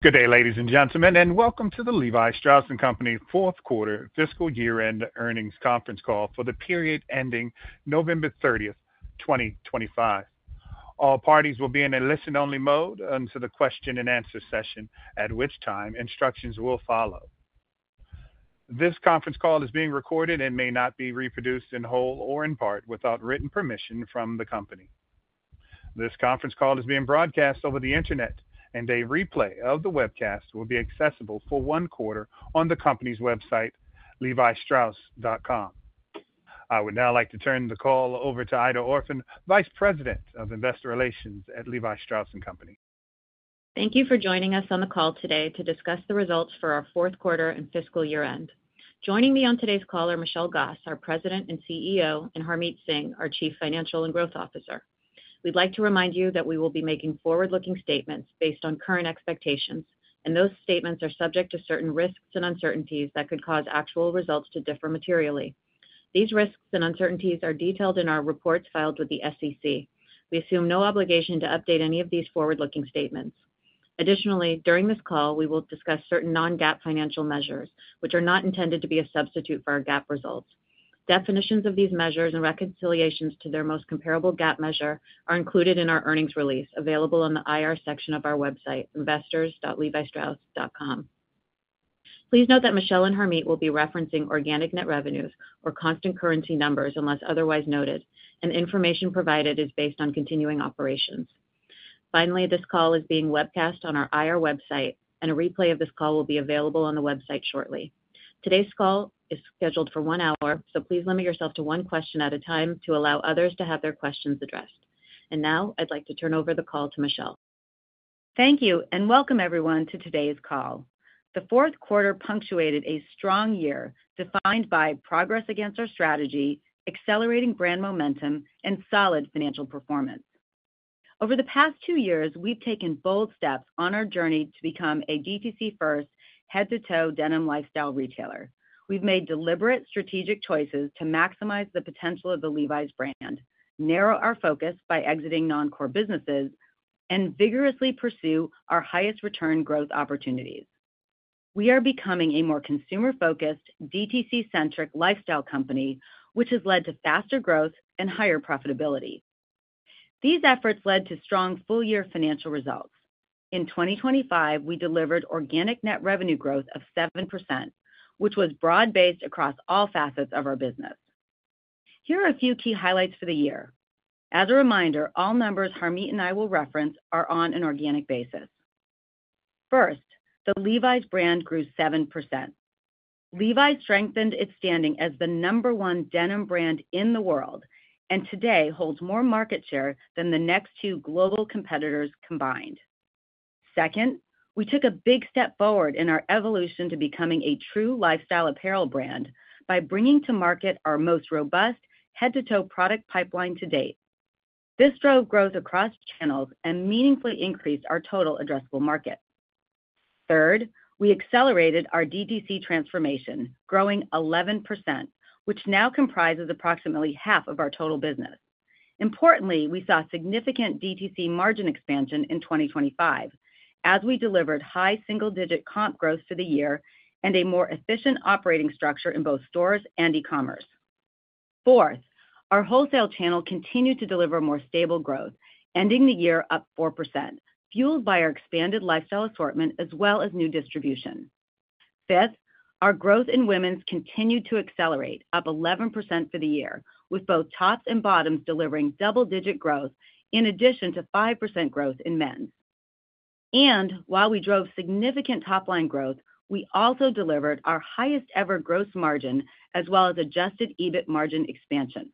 Good day, ladies and gentlemen, and welcome to the Levi Strauss & Company fourth quarter fiscal year-end earnings conference call for the period ending November 30th, 2025. All parties will be in a listen-only mode until the question-and-answer session, at which time instructions will follow. This conference call is being recorded and may not be reproduced in whole or in part without written permission from the company. This conference call is being broadcast over the internet, and a replay of the webcast will be accessible for 1 quarter on the company's website, levistrauss.com. I would now like to turn the call over to Aida Orphan, Vice President of Investor Relations at Levi Strauss & Company. Thank you for joining us on the call today to discuss the results for our fourth quarter and fiscal year-end. Joining me on today's call are Michelle Gass, our President and CEO, and Harmit Singh, our Chief Financial and Growth Officer. We'd like to remind you that we will be making forward-looking statements based on current expectations, and those statements are subject to certain risks and uncertainties that could cause actual results to differ materially. These risks and uncertainties are detailed in our reports filed with the SEC. We assume no obligation to update any of these forward-looking statements. Additionally, during this call, we will discuss certain non-GAAP financial measures, which are not intended to be a substitute for our GAAP results. Definitions of these measures and reconciliations to their most comparable GAAP measure are included in our earnings release, available on the IR section of our website, investors.levistrauss.com. Please note that Michelle and Harmit will be referencing organic net revenues or constant currency numbers unless otherwise noted, and information provided is based on continuing operations. Finally, this call is being webcast on our IR website, and a replay of this call will be available on the website shortly. Today's call is scheduled for 1 hour, so please limit yourself to one question at a time to allow others to have their questions addressed. And now, I'd like to turn over the call to Michelle. Thank you, and welcome everyone to today's call. The fourth quarter punctuated a strong year defined by progress against our strategy, accelerating brand momentum, and solid financial performance. Over the past 2 years, we've taken bold steps on our journey to become a DTC-first, head-to-toe denim lifestyle retailer. We've made deliberate strategic choices to maximize the potential of the Levi's brand, narrow our focus by exiting non-core businesses, and vigorously pursue our highest return growth opportunities. We are becoming a more consumer-focused, DTC-centric lifestyle company, which has led to faster growth and higher profitability. These efforts led to strong full-year financial results. In 2025, we delivered organic net revenue growth of 7%, which was broad-based across all facets of our business. Here are a few key highlights for the year. As a reminder, all numbers Harmit and I will reference are on an organic basis. First, the Levi's brand grew 7%. Levi's strengthened its standing as the #1 denim brand in the world, and today holds more market share than the next 2 global competitors combined. Second, we took a big step forward in our evolution to becoming a true lifestyle apparel brand by bringing to market our most robust head-to-toe product pipeline to date. This drove growth across channels and meaningfully increased our total addressable market. Third, we accelerated our DTC transformation, growing 11%, which now comprises approximately half of our total business. Importantly, we saw significant DTC margin expansion in 2025, as we delivered high single-digit comp growth for the year and a more efficient operating structure in both stores and e-commerce. Fourth, our wholesale channel continued to deliver more stable growth, ending the year up 4%, fueled by our expanded lifestyle assortment as well as new distribution. Fifth, our growth in women's continued to accelerate, up 11% for the year, with both tops and bottoms delivering double-digit growth, in addition to 5% growth in men's. And while we drove significant top-line growth, we also delivered our highest-ever gross margin as well as adjusted EBIT margin expansion.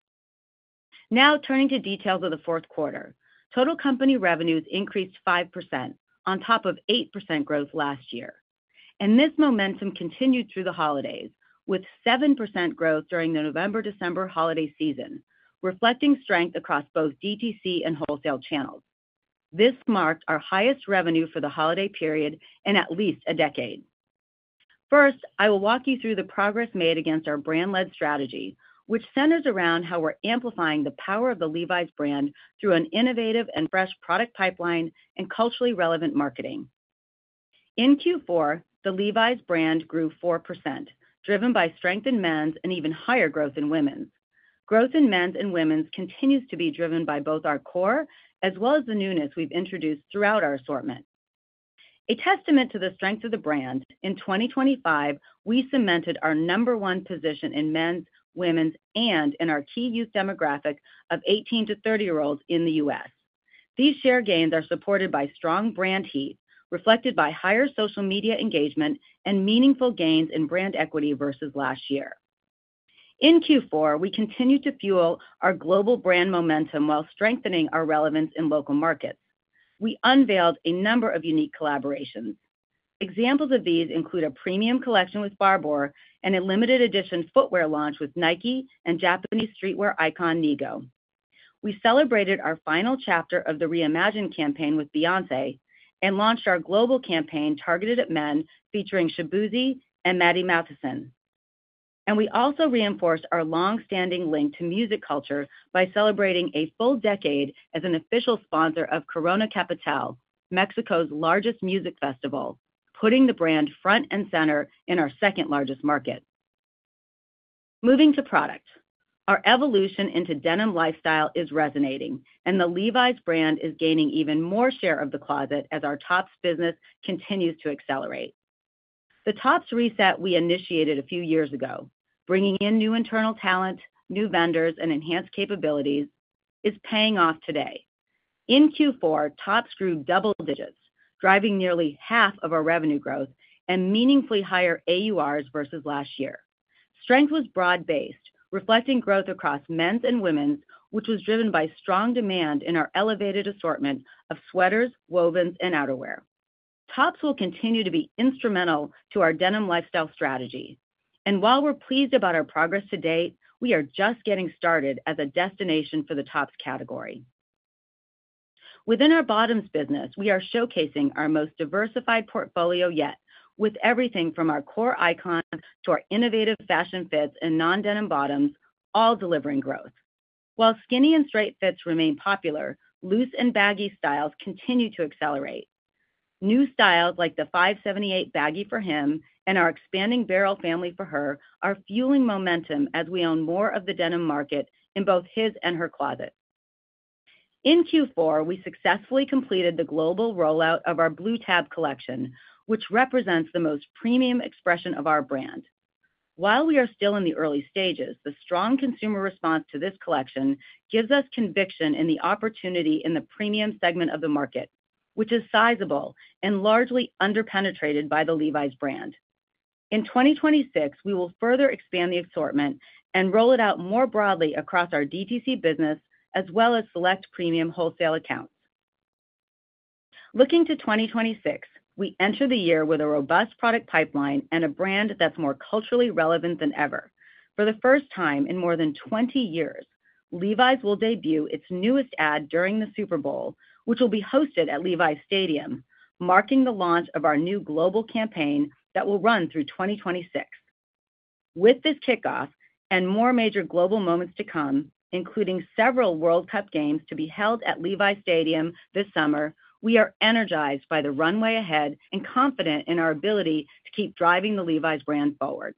Now, turning to details of the fourth quarter. Total company revenues increased 5%, on top of 8% growth last year. And this momentum continued through the holidays, with 7% growth during the November-December holiday season, reflecting strength across both DTC and wholesale channels. This marked our highest revenue for the holiday period in at least a decade. First, I will walk you through the progress made against our brand-led strategy, which centers around how we're amplifying the power of the Levi's brand through an innovative and fresh product pipeline and culturally relevant marketing. In Q4, the Levi's brand grew 4%, driven by strength in men's and even higher growth in women's. Growth in men's and women's continues to be driven by both our core as well as the newness we've introduced throughout our assortment. A testament to the strength of the brand, in 2025, we cemented our number one position in men's, women's, and in our key youth demographic of 18 to 30-year-olds in the U.S. These share gains are supported by strong brand heat, reflected by higher social media engagement and meaningful gains in brand equity versus last year. In Q4, we continued to fuel our global brand momentum while strengthening our relevance in local markets. We unveiled a number of unique collaborations. Examples of these include a premium collection with Barbour and a limited edition footwear launch with Nike and Japanese streetwear icon Nigo. We celebrated our final chapter of the Reimagine campaign with Beyoncé and launched our global campaign targeted at men featuring Shaboozey and Maddie Matheson. And we also reinforced our long-standing link to music culture by celebrating a full decade as an official sponsor of Corona Capital, Mexico's largest music festival, putting the brand front and center in our second-largest market. Moving to product. Our evolution into denim lifestyle is resonating, and the Levi's brand is gaining even more share of the closet as our tops business continues to accelerate. The tops reset we initiated a few years ago, bringing in new internal talent, new vendors, and enhanced capabilities, is paying off today. In Q4, tops grew double digits, driving nearly half of our revenue growth and meaningfully higher AURs versus last year. Strength was broad-based, reflecting growth across men's and women's, which was driven by strong demand in our elevated assortment of sweaters, wovens, and outerwear. Tops will continue to be instrumental to our denim lifestyle strategy. And while we're pleased about our progress to date, we are just getting started as a destination for the tops category. Within our bottoms business, we are showcasing our most diversified portfolio yet, with everything from our core icons to our innovative fashion fits and non-denim bottoms, all delivering growth. While skinny and straight fits remain popular, loose and baggy styles continue to accelerate. New styles like the 578 baggy for him and our expanding barrel family for her are fueling momentum as we own more of the denim market in both his and her closet. In Q4, we successfully completed the global rollout of our Blue Tab collection, which represents the most premium expression of our brand. While we are still in the early stages, the strong consumer response to this collection gives us conviction in the opportunity in the premium segment of the market, which is sizable and largely underpenetrated by the Levi's brand. In 2026, we will further expand the assortment and roll it out more broadly across our DTC business as well as select premium wholesale accounts. Looking to 2026, we enter the year with a robust product pipeline and a brand that's more culturally relevant than ever. For the first time in more than 20 years, Levi's will debut its newest ad during the Super Bowl, which will be hosted at Levi's Stadium, marking the launch of our new global campaign that will run through 2026. With this kickoff and more major global moments to come, including several World Cup games to be held at Levi's Stadium this summer, we are energized by the runway ahead and confident in our ability to keep driving the Levi's brand forward.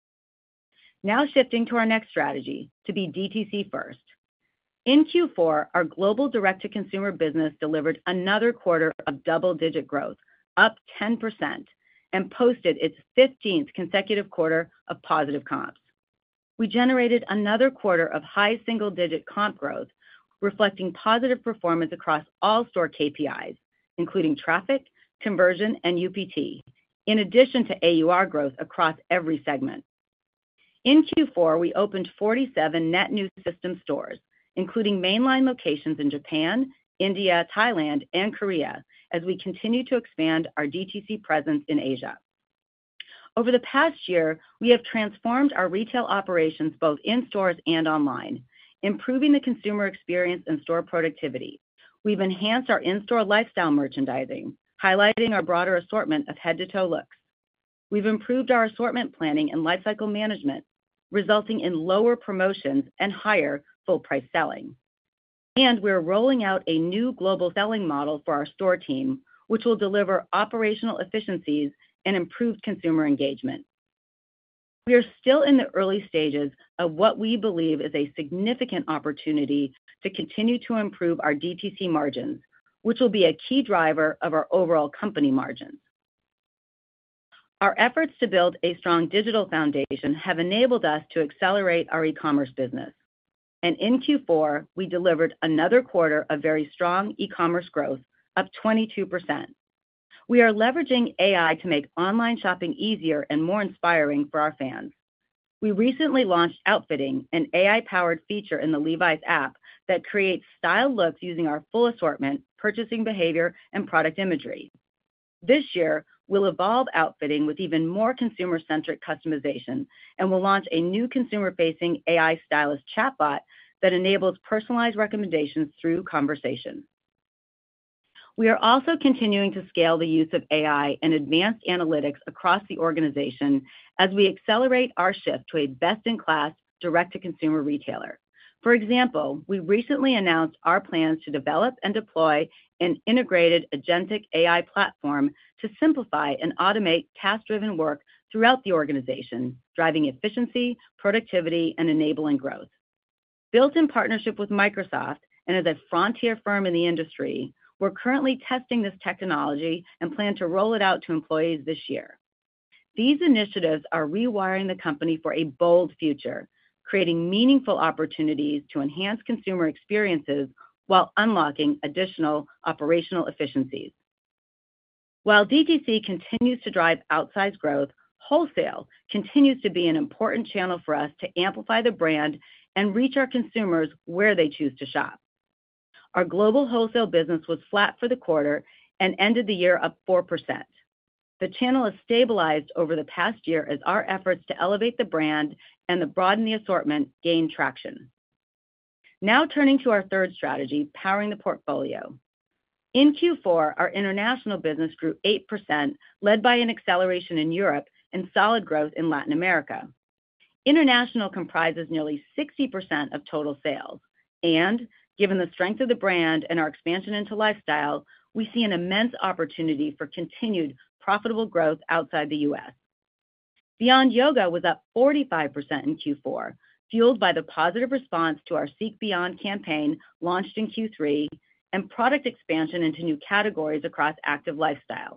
Now shifting to our next strategy, to be DTC first. In Q4, our global direct-to-consumer business delivered another quarter of double-digit growth, up 10%, and posted its 15th consecutive quarter of positive comps. We generated another quarter of high single-digit comp growth, reflecting positive performance across all store KPIs, including traffic, conversion, and UPT, in addition to AUR growth across every segment. In Q4, we opened 47 net new system stores, including mainline locations in Japan, India, Thailand, and Korea, as we continue to expand our DTC presence in Asia. Over the past year, we have transformed our retail operations both in stores and online, improving the consumer experience and store productivity. We've enhanced our in-store lifestyle merchandising, highlighting our broader assortment of head-to-toe looks. We've improved our assortment planning and lifecycle management, resulting in lower promotions and higher full-price selling. And we're rolling out a new global selling model for our store team, which will deliver operational efficiencies and improved consumer engagement. We are still in the early stages of what we believe is a significant opportunity to continue to improve our DTC margins, which will be a key driver of our overall company margins. Our efforts to build a strong digital foundation have enabled us to accelerate our e-commerce business. And in Q4, we delivered another quarter of very strong e-commerce growth, up 22%. We are leveraging AI to make online shopping easier and more inspiring for our fans. We recently launched Outfitting, an AI-powered feature in the Levi's app that creates style looks using our full assortment, purchasing behavior, and product imagery. This year, we'll evolve Outfitting with even more consumer-centric customization, and we'll launch a new consumer-facing AI stylist chatbot that enables personalized recommendations through conversation. We are also continuing to scale the use of AI and advanced analytics across the organization as we accelerate our shift to a best-in-class direct-to-consumer retailer. For example, we recently announced our plans to develop and deploy an integrated agentic AI platform to simplify and automate task-driven work throughout the organization, driving efficiency, productivity, and enabling growth. Built in partnership with Microsoft and as a frontier firm in the industry, we're currently testing this technology and plan to roll it out to employees this year. These initiatives are rewiring the company for a bold future, creating meaningful opportunities to enhance consumer experiences while unlocking additional operational efficiencies. While DTC continues to drive outsized growth, wholesale continues to be an important channel for us to amplify the brand and reach our consumers where they choose to shop. Our global wholesale business was flat for the quarter and ended the year up 4%. The channel has stabilized over the past year as our efforts to elevate the brand and to broaden the assortment gain traction. Now turning to our third strategy, powering the portfolio. In Q4, our international business grew 8%, led by an acceleration in Europe and solid growth in Latin America. International comprises nearly 60% of total sales, and given the strength of the brand and our expansion into lifestyle, we see an immense opportunity for continued profitable growth outside the U.S. Beyond Yoga was up 45% in Q4, fueled by the positive response to our Seek Beyond campaign launched in Q3 and product expansion into new categories across active lifestyle.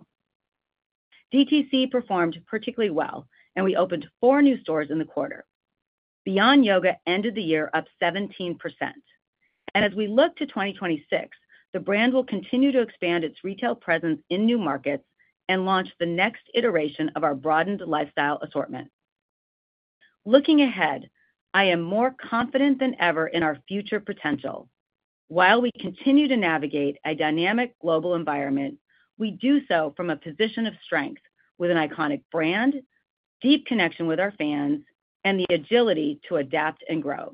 DTC performed particularly well, and we opened 4 new stores in the quarter. Beyond Yoga ended the year up 17%. And as we look to 2026, the brand will continue to expand its retail presence in new markets and launch the next iteration of our broadened lifestyle assortment. Looking ahead, I am more confident than ever in our future potential. While we continue to navigate a dynamic global environment, we do so from a position of strength with an iconic brand, deep connection with our fans, and the agility to adapt and grow.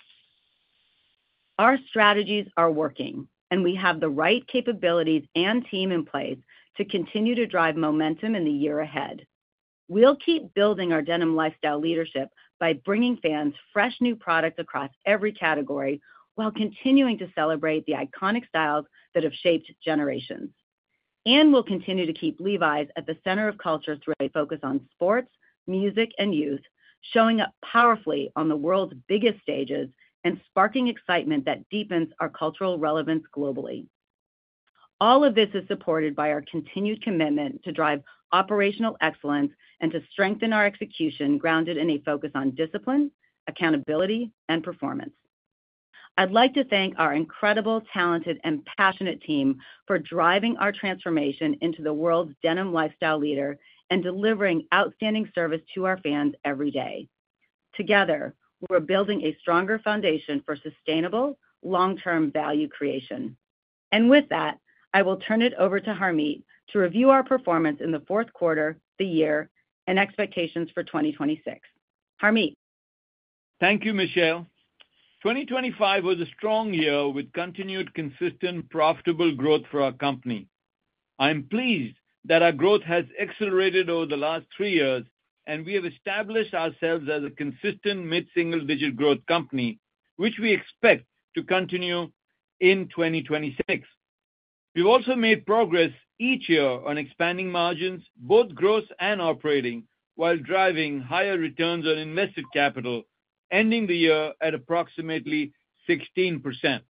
Our strategies are working, and we have the right capabilities and team in place to continue to drive momentum in the year ahead. We'll keep building our denim lifestyle leadership by bringing fans fresh new products across every category while continuing to celebrate the iconic styles that have shaped generations. And we'll continue to keep Levi's at the center of culture through a focus on sports, music, and youth, showing up powerfully on the world's biggest stages and sparking excitement that deepens our cultural relevance globally. All of this is supported by our continued commitment to drive operational excellence and to strengthen our execution grounded in a focus on discipline, accountability, and performance. I'd like to thank our incredible, talented, and passionate team for driving our transformation into the world's denim lifestyle leader and delivering outstanding service to our fans every day. Together, we're building a stronger foundation for sustainable, long-term value creation. And with that, I will turn it over to Harmit to review our performance in the fourth quarter, the year, and expectations for 2026. Harmit. Thank you, Michelle. 2025 was a strong year with continued consistent, profitable growth for our company. I'm pleased that our growth has accelerated over the last 3 years, and we have established ourselves as a consistent mid-single-digit growth company, which we expect to continue in 2026. We've also made progress each year on expanding margins, both gross and operating, while driving higher returns on invested capital, ending the year at approximately 16%.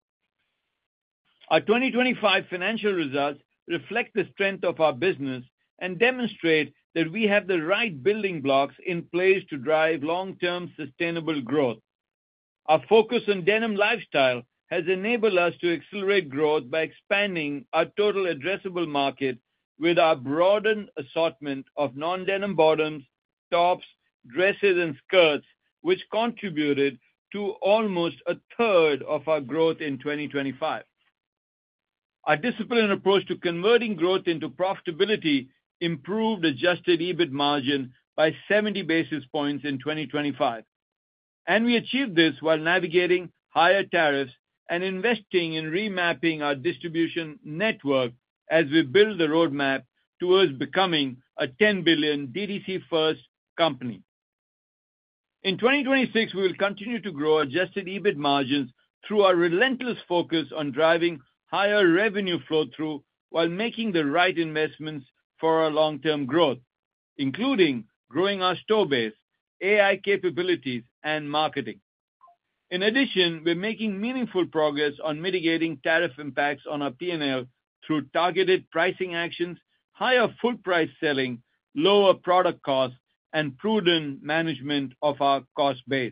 Our 2025 financial results reflect the strength of our business and demonstrate that we have the right building blocks in place to drive long-term sustainable growth. Our focus on denim lifestyle has enabled us to accelerate growth by expanding our total addressable market with our broadened assortment of non-denim bottoms, tops, dresses, and skirts, which contributed to almost a third of our growth in 2025. Our disciplined approach to converting growth into profitability improved adjusted EBIT margin by 70 basis points in 2025. And we achieved this while navigating higher tariffs and investing in remapping our distribution network as we build the roadmap towards becoming a $10 billion DTC-first company. In 2026, we will continue to grow adjusted EBIT margins through our relentless focus on driving higher revenue flow-through while making the right investments for our long-term growth, including growing our store base, AI capabilities, and marketing. In addition, we're making meaningful progress on mitigating tariff impacts on our P&L through targeted pricing actions, higher full-price selling, lower product costs, and prudent management of our cost base.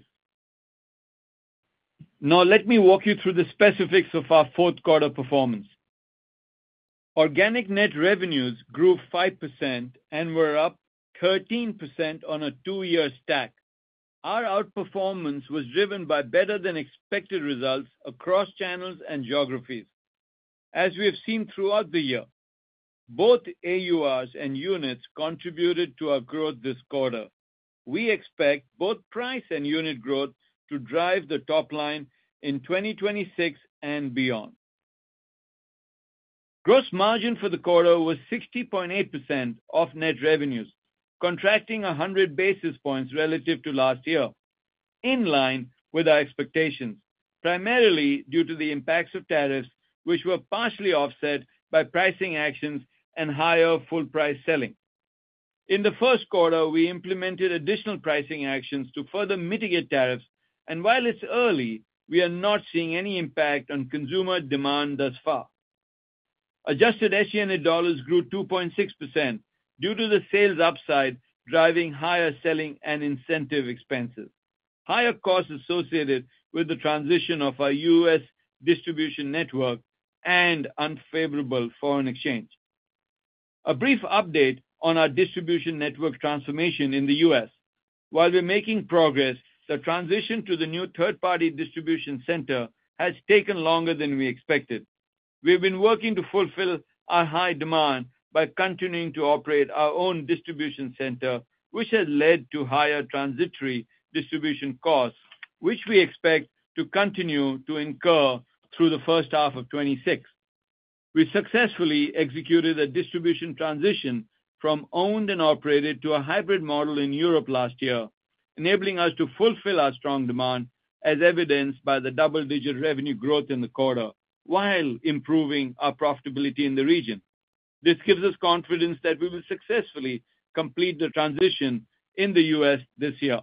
Now, let me walk you through the specifics of our fourth quarter performance. Organic net revenues grew 5% and were up 13% on a two-year stack. Our outperformance was driven by better-than-expected results across channels and geographies. As we have seen throughout the year, both AURs and units contributed to our growth this quarter. We expect both price and unit growth to drive the top line in 2026 and beyond. Gross margin for the quarter was 60.8% of net revenues, contracting 100 basis points relative to last year, in line with our expectations, primarily due to the impacts of tariffs, which were partially offset by pricing actions and higher full-price selling. In the first quarter, we implemented additional pricing actions to further mitigate tariffs, and while it's early, we are not seeing any impact on consumer demand thus far. Adjusted SG&A dollars grew 2.6% due to the sales upside driving higher selling and incentive expenses, higher costs associated with the transition of our U.S. distribution network, and unfavorable foreign exchange. A brief update on our distribution network transformation in the U.S. While we're making progress, the transition to the new third-party distribution center has taken longer than we expected. We've been working to fulfill our high demand by continuing to operate our own distribution center, which has led to higher transitory distribution costs, which we expect to continue to incur through the first half of 2026. We successfully executed a distribution transition from owned and operated to a hybrid model in Europe last year, enabling us to fulfill our strong demand, as evidenced by the double-digit revenue growth in the quarter, while improving our profitability in the region. This gives us confidence that we will successfully complete the transition in the U.S. this year.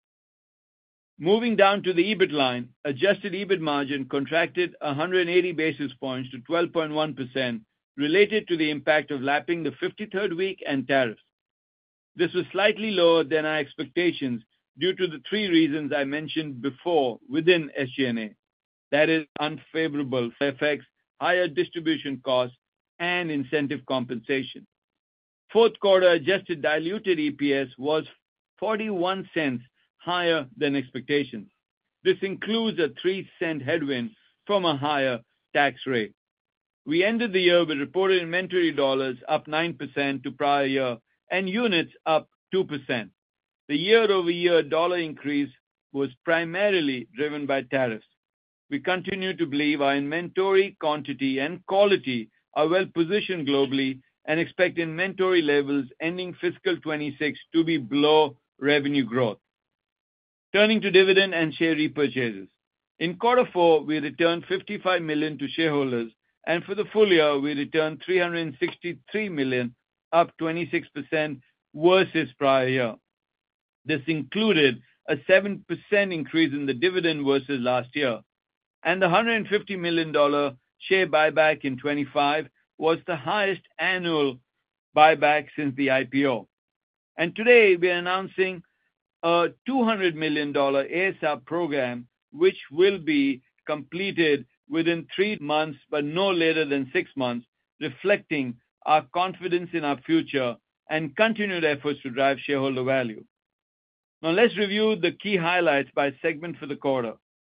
Moving down to the EBIT line, adjusted EBIT margin contracted 180 basis points to 12.1%, related to the impact of lapping the 53rd week and tariffs. This was slightly lower than our expectations due to the three reasons I mentioned before within SG&A. That is, unfavorable FX, higher distribution costs, and incentive compensation. Fourth quarter adjusted diluted EPS was 41 cents higher than expectations. This includes a 3-cent headwind from a higher tax rate. We ended the year with reported inventory dollars up 9% to prior year and units up 2%. The year-over-year dollar increase was primarily driven by tariffs. We continue to believe our inventory quantity and quality are well positioned globally and expect inventory levels ending fiscal 2026 to be below revenue growth. Turning to dividend and share repurchases. In quarter four, we returned $55 million to shareholders and for the full year, we returned $363 million, up 26% versus prior year. This included a 7% increase in the dividend versus last year, and the $150 million share buyback in 2025 was the highest annual buyback since the IPO. And today, we are announcing a $200 million ASR program, which will be completed within 3 months, but no later than 6 months, reflecting our confidence in our future and continued efforts to drive shareholder value. Now, let's review the key highlights by segment for the quarter.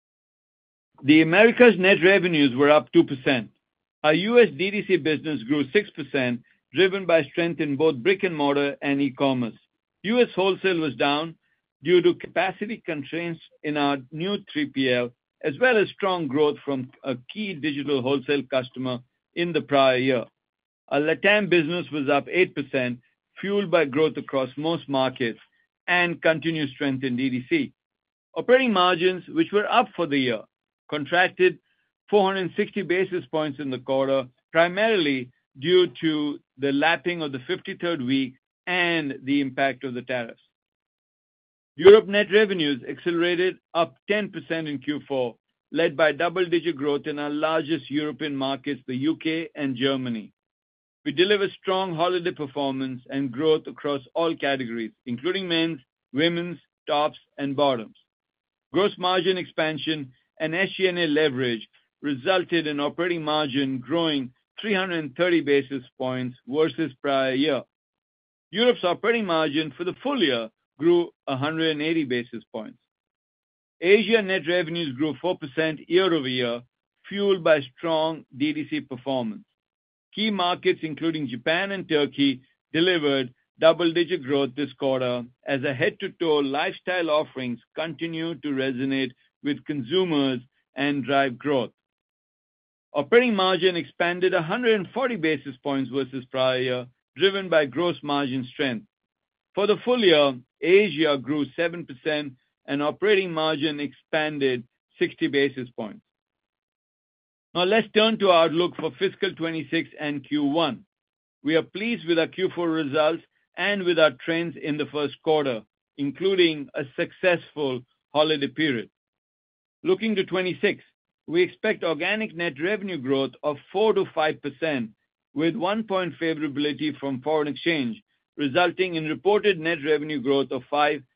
The Americas net revenues were up 2%. Our U.S. DTC business grew 6%, driven by strength in both brick-and-mortar and e-commerce. U.S. wholesale was down due to capacity constraints in our new 3PL, as well as strong growth from a key digital wholesale customer in the prior year. Our LATAM business was up 8%, fueled by growth across most markets and continued strength in DTC. Operating margins, which were up for the year, contracted 460 basis points in the quarter, primarily due to the lapping of the 53rd week and the impact of the tariffs. Europe net revenues accelerated up 10% in Q4, led by double-digit growth in our largest European markets, the UK and Germany. We delivered strong holiday performance and growth across all categories, including men's, women's, tops, and bottoms. Gross margin expansion and SG&A leverage resulted in operating margin growing 330 basis points versus prior year. Europe's operating margin for the full year grew 180 basis points. Asia net revenues grew 4% year-over-year, fueled by strong DTC performance. Key markets, including Japan and Turkey, delivered double-digit growth this quarter as a head-to-toe lifestyle offerings continue to resonate with consumers and drive growth. Operating margin expanded 140 basis points versus prior year, driven by gross margin strength. For the full year, Asia grew 7% and operating margin expanded 60 basis points. Now let's turn to our outlook for fiscal 26 and Q1. We are pleased with our Q4 results and with our trends in the first quarter, including a successful holiday period. Looking to 26, we expect organic net revenue growth of 4%-5%, with 1 point favorability from foreign exchange, resulting in reported net revenue growth of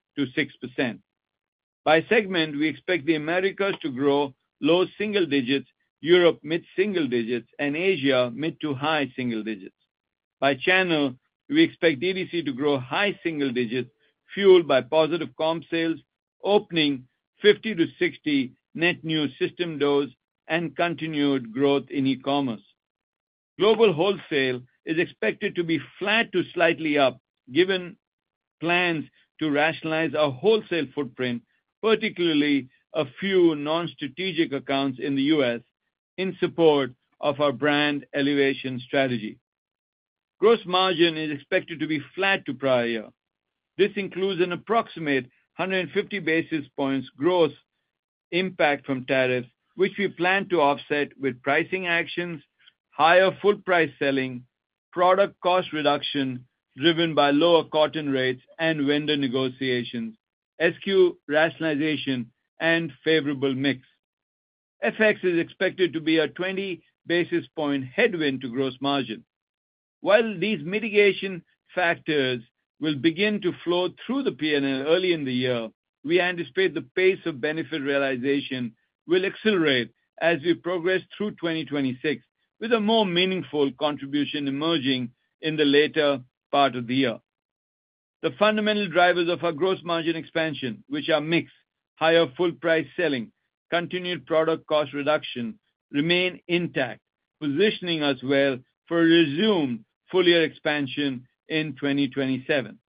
5%-6%. By segment, we expect the Americas to grow low single digits, Europe mid-single digits, and Asia mid to high single digits. By channel, we expect DTC to grow high single digits, fueled by positive comp sales, opening 50 to 60 net new system doors, and continued growth in e-commerce. Global wholesale is expected to be flat to slightly up, given plans to rationalize our wholesale footprint, particularly a few non-strategic accounts in the U.S., in support of our brand elevation strategy. Gross margin is expected to be flat to prior year. This includes an approximate 150 basis points gross impact from tariffs, which we plan to offset with pricing actions, higher full price selling, product cost reduction driven by lower cotton rates and vendor negotiations, SKU rationalization, and favorable mix. FX is expected to be a 20 basis point headwind to gross margin. While these mitigation factors will begin to flow through the P&L early in the year, we anticipate the pace of benefit realization will accelerate as we progress through 2026, with a more meaningful contribution emerging in the later part of the year. The fundamental drivers of our gross margin expansion, which are mix, higher full price selling, continued product cost reduction, remain intact, positioning us well for a resumed full-year expansion in 2027.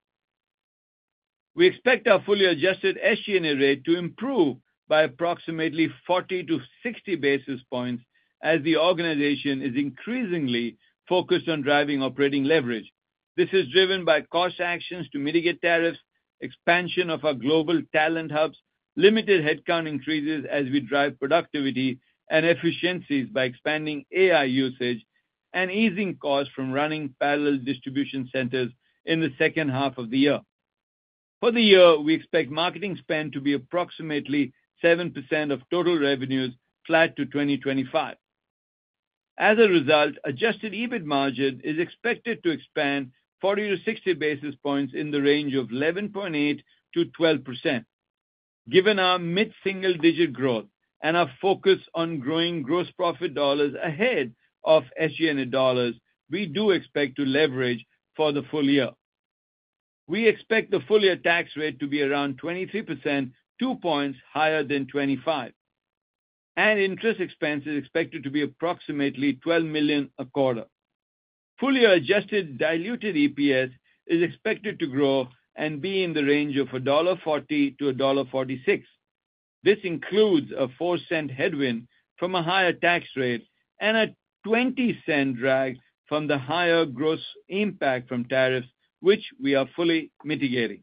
We expect our fully adjusted SG&A rate to improve by approximately 40 to 60 basis points as the organization is increasingly focused on driving operating leverage. This is driven by cost actions to mitigate tariffs, expansion of our global talent hubs, limited headcount increases as we drive productivity, and efficiencies by expanding AI usage and easing costs from running parallel distribution centers in the second half of the year. For the year, we expect marketing spend to be approximately 7% of total revenues, flat to 2025. As a result, adjusted EBIT margin is expected to expand 40 to 60 basis points in the range of 11.8% to 12%. Given our mid-single-digit growth and our focus on growing gross profit dollars ahead of SG&A dollars, we do expect to leverage for the full year. We expect the full-year tax rate to be around 23%, 2 points higher than 25%. And interest expense is expected to be approximately $12 million a quarter. Full-year adjusted diluted EPS is expected to grow and be in the range of $1.40 to $1.46. This includes a 4-cent headwind from a higher tax rate and a 20-cent drag from the higher gross impact from tariffs, which we are fully mitigating.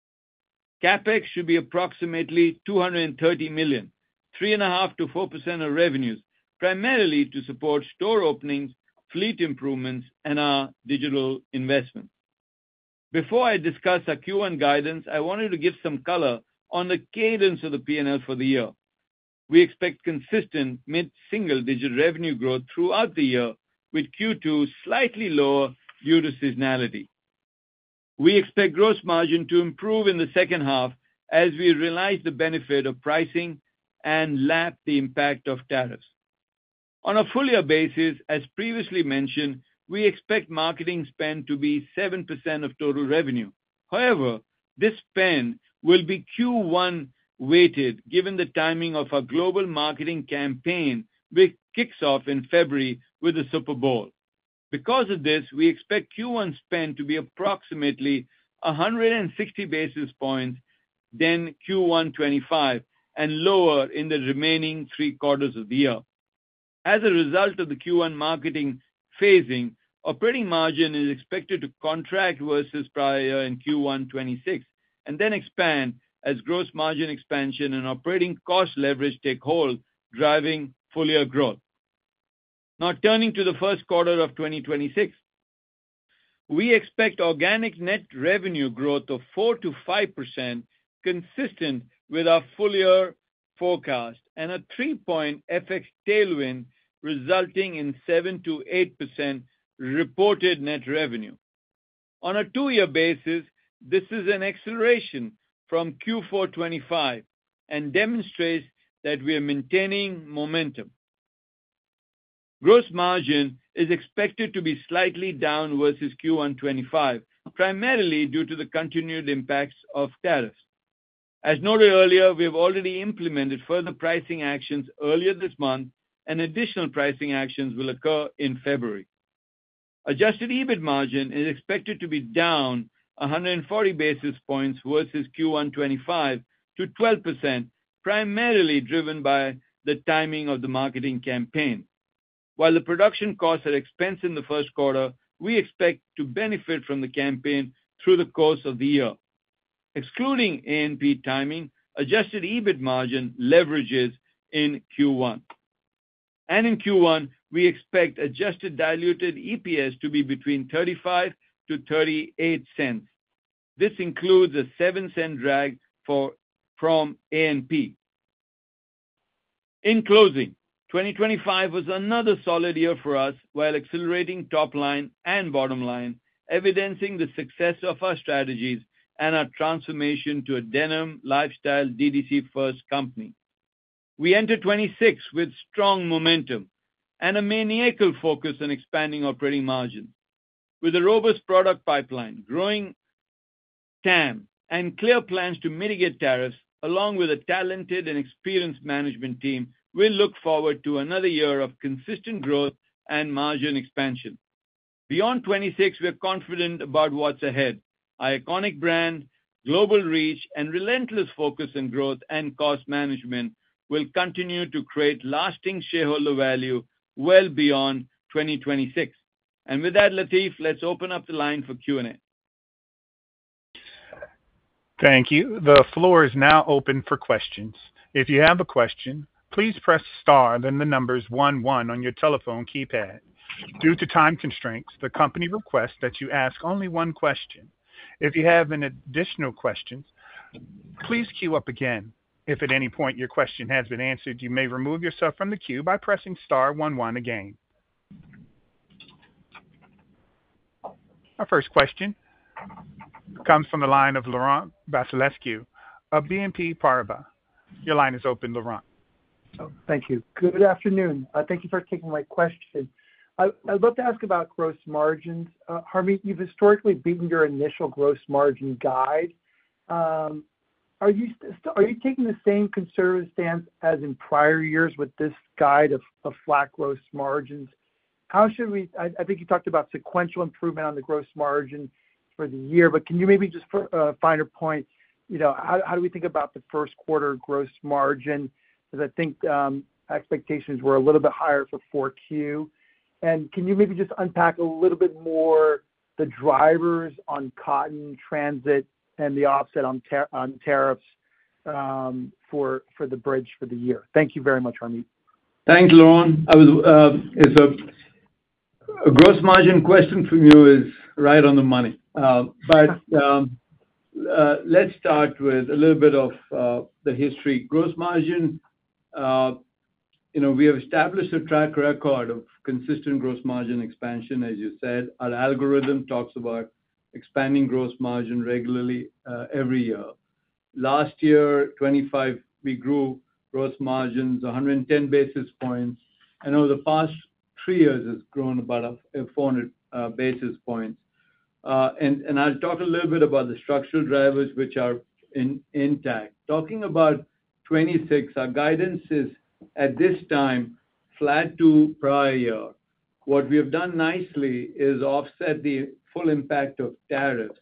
CapEx should be approximately $230 million, 3.5% to 4% of revenues, primarily to support store openings, fleet improvements, and our digital investments. Before I discuss our Q1 guidance, I wanted to give some color on the cadence of the P&L for the year. We expect consistent mid-single-digit revenue growth throughout the year, with Q2 slightly lower due to seasonality. We expect gross margin to improve in the second half as we realize the benefit of pricing and lap the impact of tariffs. On a full-year basis, as previously mentioned, we expect marketing spend to be 7% of total revenue. However, this spend will be Q1 weighted given the timing of our global marketing campaign, which kicks off in February with the Super Bowl. Because of this, we expect Q1 spend to be approximately 160 basis points than Q1 25 and lower in the remaining 3 quarters of the year. As a result of the Q1 marketing phasing, operating margin is expected to contract versus prior year in Q1 26 and then expand as gross margin expansion and operating cost leverage take hold, driving full-year growth. Now, turning to the first quarter of 2026, we expect organic net revenue growth of 4% to 5%, consistent with our full-year forecast, and a 3-point FX tailwind resulting in 7% to 8% reported net revenue. On a 2-year basis, this is an acceleration from Q4 25 and demonstrates that we are maintaining momentum. Gross margin is expected to be slightly down versus Q1 25, primarily due to the continued impacts of tariffs. As noted earlier, we have already implemented further pricing actions earlier this month, and additional pricing actions will occur in February. Adjusted EBIT margin is expected to be down 140 basis points versus Q1 25 to 12%, primarily driven by the timing of the marketing campaign. While the production costs are expensed in the first quarter, we expect to benefit from the campaign through the course of the year. Excluding A&P timing, adjusted EBIT margin leverages in Q1. And in Q1, we expect adjusted diluted EPS to be between 35 to 38 cents. This includes a 7-cent drag from A&P. In closing, 2025 was another solid year for us while accelerating top line and bottom line, evidencing the success of our strategies and our transformation to a denim lifestyle DTC-first company. We enter 26 with strong momentum and a maniacal focus on expanding operating margins. With a robust product pipeline, growing TAM, and clear plans to mitigate tariffs, along with a talented and experienced management team, we look forward to another year of consistent growth and margin expansion. Beyond 26, we are confident about what's ahead. Our iconic brand, global reach, and relentless focus on growth and cost management will continue to create lasting shareholder value well beyond 2026. And with that, Latif, let's open up the line for Q&A. Thank you. The floor is now open for questions. If you have a question, please press star, then the numbers 11 on your telephone keypad. Due to time constraints, the company requests that you ask only one question. If you have an additional questions, please queue up again. If at any point your question has been answered, you may remove yourself from the queue by pressing star 11 again. Our first question comes from the line of Laurent Vasilescu of BNP Paribas. Your line is open, Laurent. Oh, thank you. Good afternoon. Thank you for taking my question. I'd love to ask about gross margins. Harmit, you've historically beaten your initial gross margin guide. Are you taking the same conservative stance as in prior years with this guide of flat gross margins? How should we? I think you talked about sequential improvement on the gross margin for the year, but can you maybe just for a finer point, how do we think about the first quarter gross margin? Because I think expectations were a little bit higher for 4Q. And can you maybe just unpack a little bit more the drivers on cotton transit and the offset on tariffs for the bridge for the year? Thank you very much, Harmit. Thanks, Laurent. It's a gross margin question from you is right on the money. But let's start with a little bit of the history. Gross margin, we have established a track record of consistent gross margin expansion, as you said. Our algorithm talks about expanding gross margin regularly every year. Last year, 25, we grew gross margins 110 basis points. And over the past 3 years, it's grown about 400 basis points. And I'll talk a little bit about the structural drivers, which are intact. Talking about 26, our guidance is at this time flat to prior year. What we have done nicely is offset the full impact of tariffs,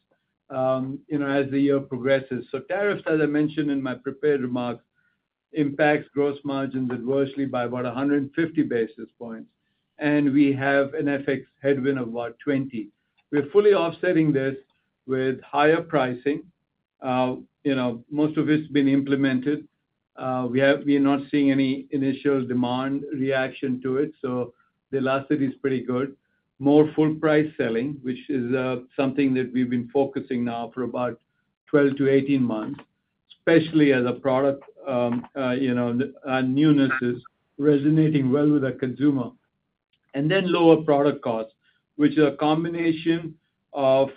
as the year progresses. So tariffs, as I mentioned in my prepared remarks, impacts gross margins adversely by about 150 basis points. And we have an FX headwind of about 20. We're fully offsetting this with higher pricing. Most of it's been implemented. We are not seeing any initial demand reaction to it, so the elasticity is pretty good. More full price selling, which is something that we've been focusing now for about 12 to 18 months, especially as a product, our newness is resonating well with the consumer. And then lower product costs, which is a combination of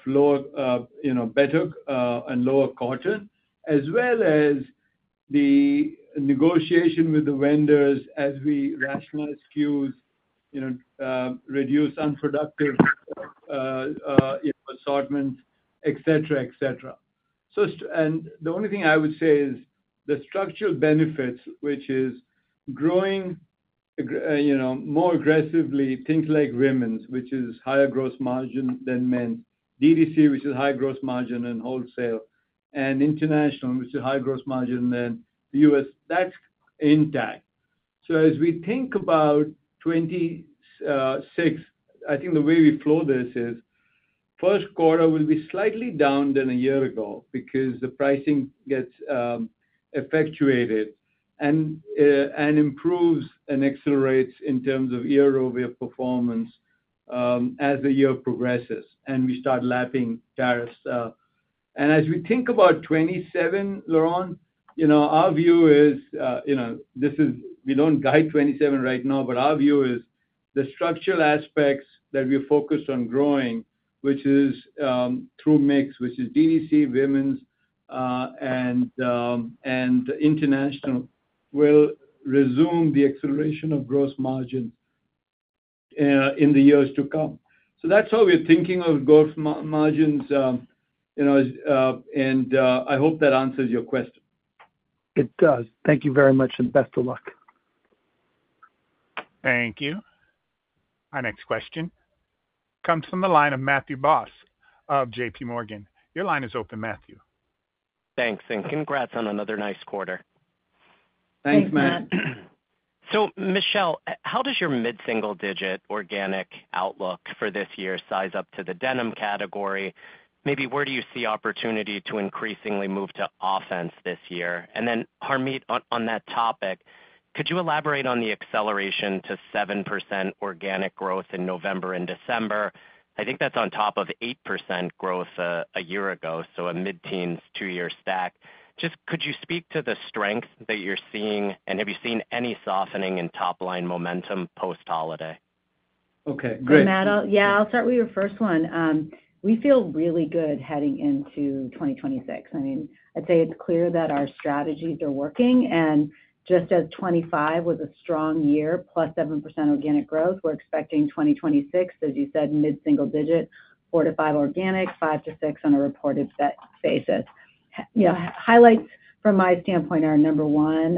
better and lower cotton, as well as the negotiation with the vendors as we rationalize SKUs, reduce unproductive assortments, et cetera, et cetera. And the only thing I would say is the structural benefits, which is growing more aggressively, things like women's, which is higher gross margin than men's, DTC, which is high gross margin and wholesale, and international, which is high gross margin than the US, that's intact. So as we think about 26, I think the way we flow this is first quarter will be slightly down than a year ago because the pricing gets effectuated and improves and accelerates in terms of year-over-year performance as the year progresses and we start lapping tariffs. And as we think about 27, Laurent, our view is, we don't guide 27 right now, but our view is the structural aspects that we're focused on growing, which is through mix, which is DTC, women's, and international, will resume the acceleration of gross margin in the years to come. So that's how we're thinking of gross margins, and I hope that answers your question. It does. Thank you very much, and best of luck. Thank you. Our next question comes from the line of Matthew Boss of JP Morgan. Your line is open, Matthew. Thanks, and congrats on another nice quarter. Thanks, Matt. So, Michelle, how does your mid-single-digit organic outlook for this year size up to the denim category? Maybe where do you see opportunity to increasingly move to offense this year? And then, Harmit, on that topic, Could you elaborate on the acceleration to 7% organic growth in November and December? I think that's on top of 8% growth a year ago, so a mid-teens two-year stack. Just could you speak to the strength that you're seeing, and have you seen any softening in top-line momentum post-holiday? Okay, great. So Matt, I'll start with your first one. We feel really good heading into 2026. I mean, I'd say it's clear that our strategies are working, and just as 25 was a strong year, plus 7% organic growth, we're expecting 2026, as you said, mid-single digit, 4-5 organic, 5-6 on a reported basis. Highlights from my standpoint are number one,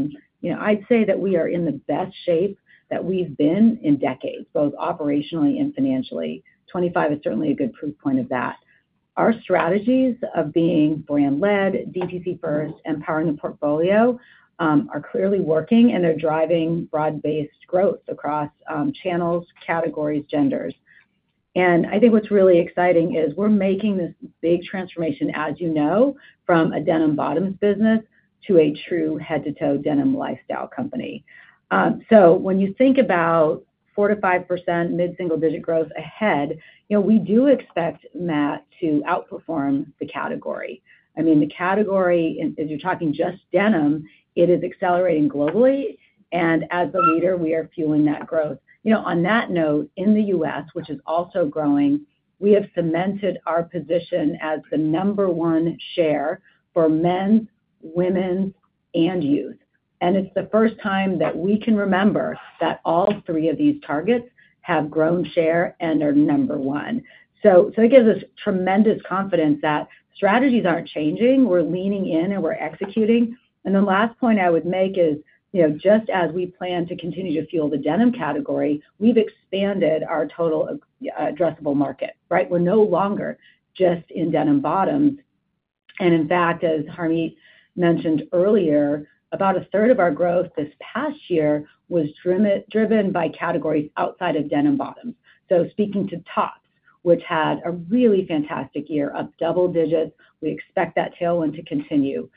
I'd say that we are in the best shape that we've been in decades, both operationally and financially. 25 is certainly a good proof point of that. Our strategies of being brand-led, DTC first, empowering the portfolio are clearly working, and they're driving broad-based growth across channels, categories, genders. And I think what's really exciting is we're making this big transformation, as you know, from a denim bottoms business to a true head-to-toe denim lifestyle company. So when you think about 4-5% mid-single-digit growth ahead, we do expect, Matt, to outperform the category. I mean, the category, as you're talking just denim, it is accelerating globally, and as the leader, we are fueling that growth. On that note, in the U.S., which is also growing, we have cemented our position as the number one share for men's, women's, and youth. And it's the first time that we can remember that all three of these targets have grown share and are number one. So it gives us tremendous confidence that strategies aren't changing. We're leaning in and we're executing. And the last point I would make is, just as we plan to continue to fuel the denim category, we've expanded our total addressable market, right? We're no longer just in denim bottoms. And in fact, as Harmit mentioned earlier, about a third of our growth this past year was driven by categories outside of denim bottoms. So speaking to tops, which had a really fantastic year, up double digits, we expect that tailwind to continue.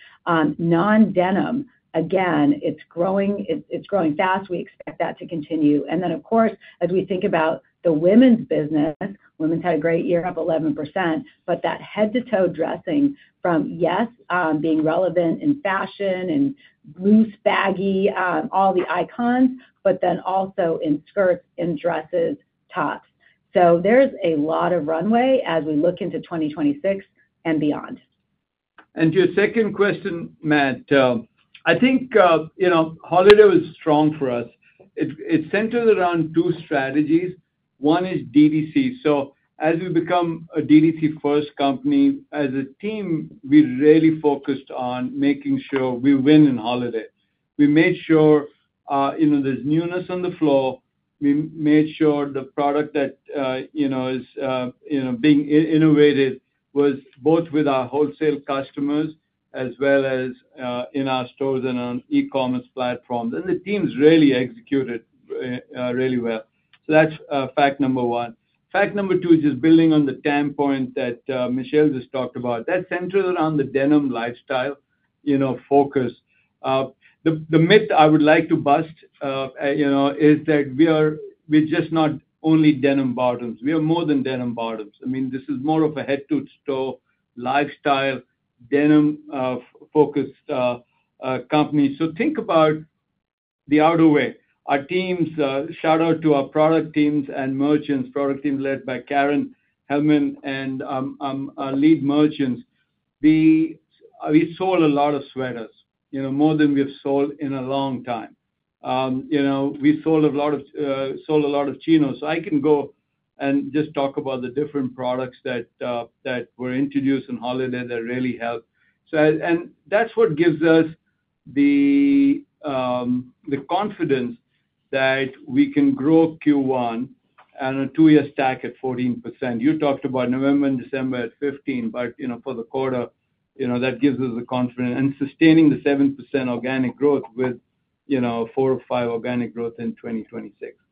Non-denim, again, it's growing fast. We expect that to continue. And then, of course, as we think about the women's business, women's had a great year, up 11%, but that head-to-toe dressing from, being relevant in fashion and loose, baggy, all the icons, but then also in skirts, in dresses, tops. So there's a lot of runway as we look into 2026 and beyond. And to your second question, Matt, I think, holiday was strong for us. It's centered around two strategies. One is DTC. So as we become a DTC first company, as a team, we really focused on making sure we win in holiday. We made sure, there's newness on the floor. We made sure the product that, is, being innovated was both with our wholesale customers as well as in our stores and on e-commerce platforms. And the teams really executed really well. So that's fact number one. Fact number two is just building on the TAM point that Michelle just talked about. That's centered around the denim lifestyle, focus. The myth I would like to bust, is that we're just not only denim bottoms. We are more than denim bottoms. I mean, this is more of a head-to-toe lifestyle denim focused company. So think about the outerwear. Our teams, shout out to our product teams and merchants, product teams led by Karen Hellman and our lead merchants. We sold a lot of sweaters, more than we've sold in a long time. We sold a lot of chinos. So I can go and just talk about the different products that were introduced in holiday that really helped. So and that's what gives us the confidence that we can grow Q1 and a two-year stack at 14%. You talked about November and December at 15%, but for the quarter, that gives us the confidence and sustaining the 7% organic growth with 4 or 5 organic growth in 2026.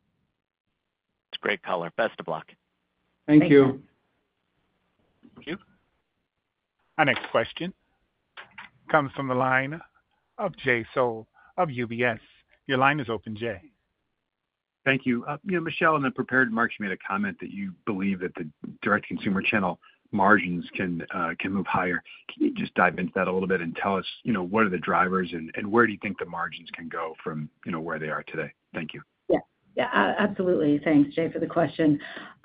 It's great color. Best of luck. Thank you. Thank you. Our next question comes from the line of Jay Sole of UBS. Your line is open, Jay. Thank you. Michelle, in the prepared remarks, you made a comment that you believe that the direct-to-consumer channel margins can move higher. Can you just dive into that a little bit and tell us, what are the drivers and where do you think the margins can go from, where they are today? Thank you. Yeah, absolutely. Thanks, Jay, for the question.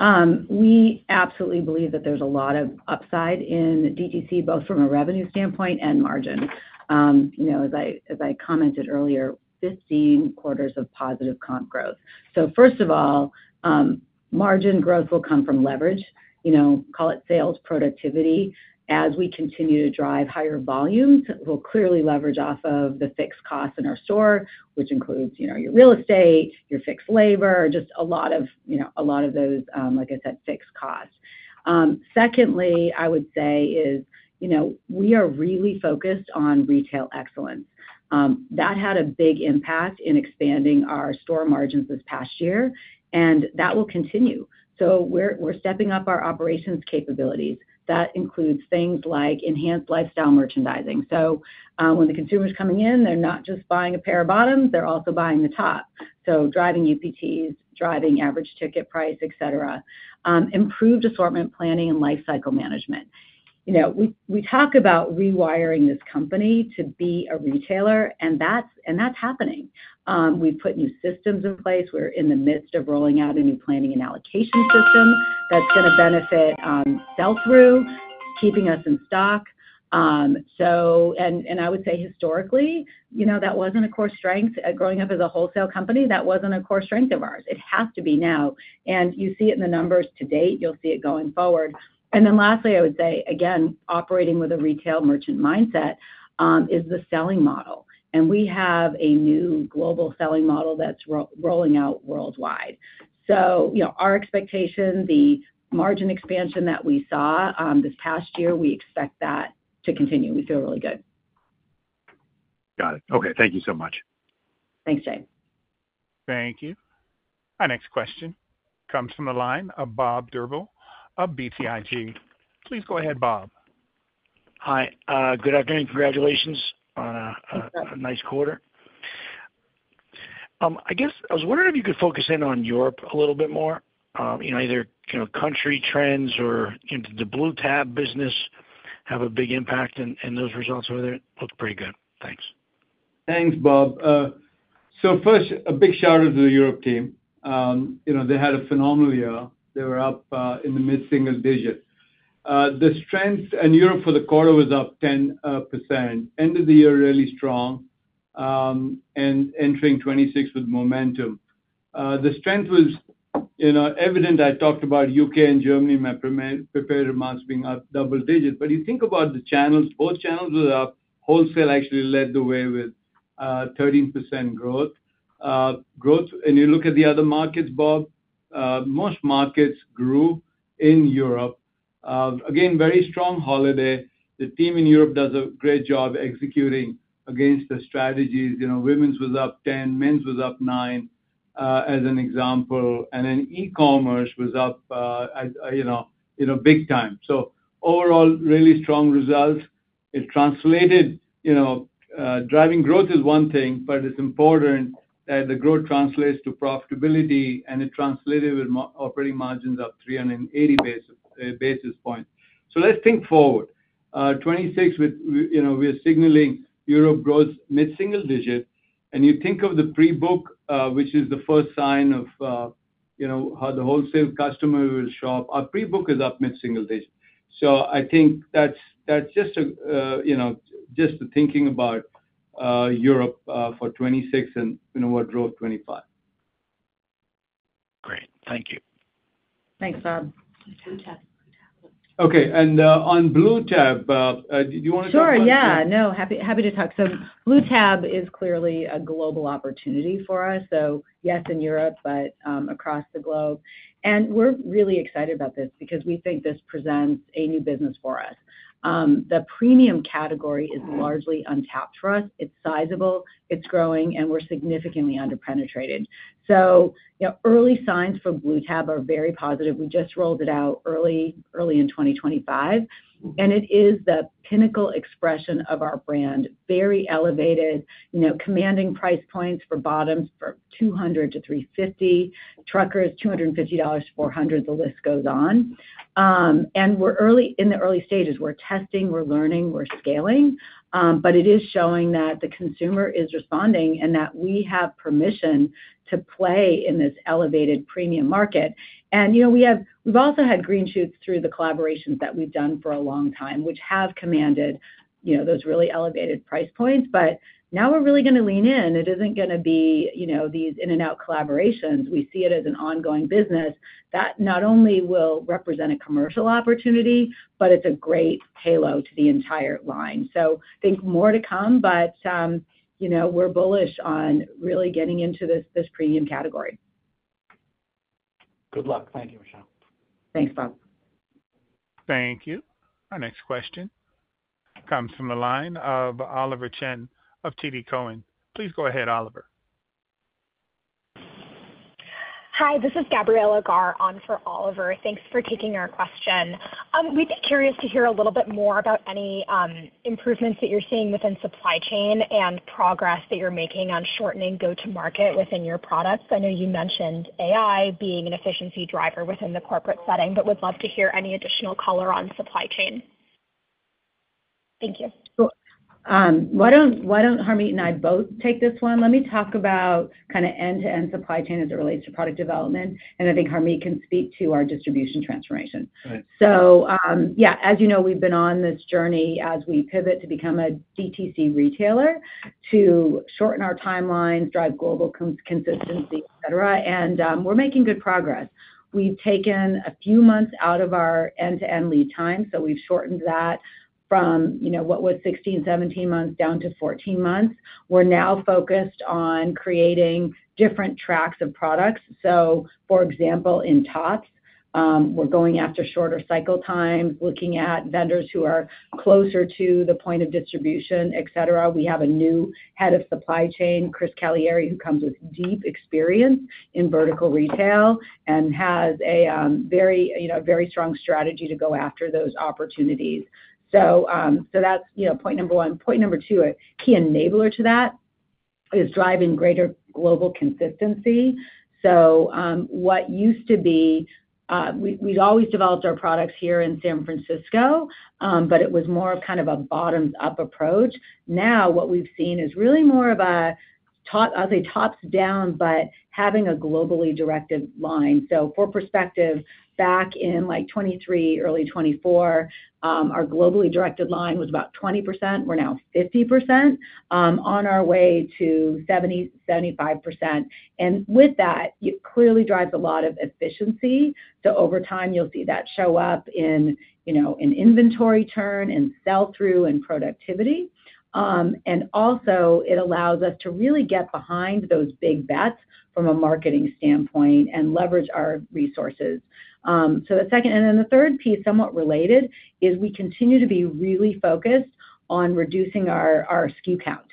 We absolutely believe that there's a lot of upside in DTC, both from a revenue standpoint and margin. As I commented earlier, 15 quarters of positive comp growth. So first of all, margin growth will come from leverage, call it sales productivity. As we continue to drive higher volumes, we'll clearly leverage off of the fixed costs in our store, which includes, your real estate, your fixed labor, just a lot of those, like I said, fixed costs. Secondly, I would say is, we are really focused on retail excellence. That had a big impact in expanding our store margins this past year, and that will continue. So we're stepping up our operations capabilities. That includes things like enhanced lifestyle merchandising. So when the consumer's coming in, they're not just buying a pair of bottoms, they're also buying the top. So driving UPTs, driving average ticket price, et cetera. Improved assortment planning and life cycle management. We talk about rewiring this company to be a retailer, and that's happening. We've put new systems in place. We're in the midst of rolling out a new planning and allocation system that's going to benefit sell-through, keeping us in stock. And I would say historically, that wasn't a core strength. Growing up as a wholesale company, that wasn't a core strength of ours. It has to be now. And you see it in the numbers to date. You'll see it going forward. And then lastly, I would say, again, operating with a retail merchant mindset is the selling model. And we have a new global selling model that's rolling out worldwide. So, our expectation, the margin expansion that we saw this past year, we expect that to continue. We feel really good. Got it. Okay. Thank you so much. Thanks, Jay. Thank you. Our next question comes from the line of Bob Drbul of BTIG. Please go ahead, Bob. Hi. Good afternoon. Congratulations on a nice quarter. I guess I was wondering if you could focus in on Europe a little bit more. Either country trends or the Blue Tab business have a big impact in those results over there. It looked pretty good. Thanks. Thanks, Bob. So first, a big shout out to the Europe team. They had a phenomenal year. They were up in the mid-single digit. The strength in Europe for the quarter was up 10%. Ended the year really strong and entering 26 with momentum. The strength was evident. I talked about UK and Germany in my prepared remarks being up double digit. But you think about the channels, both channels were up. Wholesale actually led the way with 13% growth. And you look at the other markets, Bob, most markets grew in Europe. Again, very strong holiday. The team in Europe does a great job executing against the strategies. Women's was up 10, men's was up 9, as an example. And then e-commerce was up, big time. So overall, really strong results. It translated, driving growth is one thing, but it's important that the growth translates to profitability, and it translated with operating margins up 380 basis points. So let's think forward. 26, we're signaling Europe grows mid-single digit. And you think of the pre-book, which is the first sign of, how the wholesale customer will shop. Our pre-book is up mid-single digit. So I think that's just just the thinking about Europe for 26 and what drove 25. Great. Thank you. Thanks, Bob. Okay. And on Blue Tab, do you want to talk about that? Sure. Yeah. No, happy to talk. So Blue Tab is clearly a global opportunity for us. So yes, in Europe, but across the globe. And we're really excited about this because we think this presents a new business for us. The premium category is largely untapped for us. It's sizable, it's growing, and we're significantly underpenetrated. So, early signs for Blue Tab are very positive. We just rolled it out early in 2025, and it is the pinnacle expression of our brand, very elevated, commanding price points for bottoms for $200 to $350, truckers $250 to $400, the list goes on. And we're in the early stages. We're testing, we're learning, we're scaling, but it is showing that the consumer is responding and that we have permission to play in this elevated premium market. And we've also had green shoots through the collaborations that we've done for a long time, which have commanded those really elevated price points. But now we're really going to lean in. It isn't going to be these in and out collaborations. We see it as an ongoing business that not only will represent a commercial opportunity, but it's a great halo to the entire line. So I think more to come, but we're bullish on really getting into this premium category. Good luck. Thank you, Michelle. Thanks, Bob. Thank you. Our next question comes from the line of Oliver Chen of TD Cowen. Please go ahead, Oliver. Hi, this is Gabriella Gar on for Oliver. Thanks for taking our question. We'd be curious to hear a little bit more about any improvements that you're seeing within supply chain and progress that you're making on shortening go-to-market within your products. I know you mentioned AI being an efficiency driver within the corporate setting, but would love to hear any additional color on supply chain. Thank you. Why don't Harmit and I both take this one? Let me talk about kind of end-to-end supply chain as it relates to product development, and I think Harmit can speak to our distribution transformation. Right. So, as you know, we've been on this journey as we pivot to become a DTC retailer to shorten our timelines, drive global consistency, et cetera, and we're making good progress. We've taken a few months out of our end-to-end lead time, so we've shortened that from what was 16, 17 months down to 14 months. We're now focused on creating different tracks of products. So, for example, in tops, we're going after shorter cycle times, looking at vendors who are closer to the point of distribution, et cetera. We have a new head of supply chain, Chris Calieri, who comes with deep experience in vertical retail and has a very strong strategy to go after those opportunities. So that's point number one. Point number two, a key enabler to that is driving greater global consistency. So what used to be, we'd always developed our products here in San Francisco, but it was more of kind of a bottoms-up approach. Now what we've seen is really more of a I'll say tops down, but having a globally directed line. So for perspective, back in like 23, early 24, our globally directed line was about 20%. We're now 50%, on our way to 70, 75%. And with that, it clearly drives a lot of efficiency. So over time, you'll see that show up in inventory turn and sell-through and productivity. And also it allows us to really get behind those big bets from a marketing standpoint and leverage our resources. So the second, and then the third piece, somewhat related, is we continue to be really focused on reducing our SKU count.